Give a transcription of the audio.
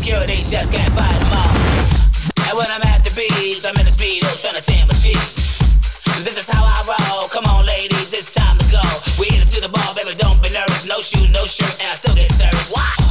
security just can't fight them all. And when I'm at the beach, I'm in the speedo trying to tan my cheeks. This is how I roll, come on ladies, it's time to go. We hit it to the ball, baby, don't be nervous. No shoes, no shirt, and I still get service. Why?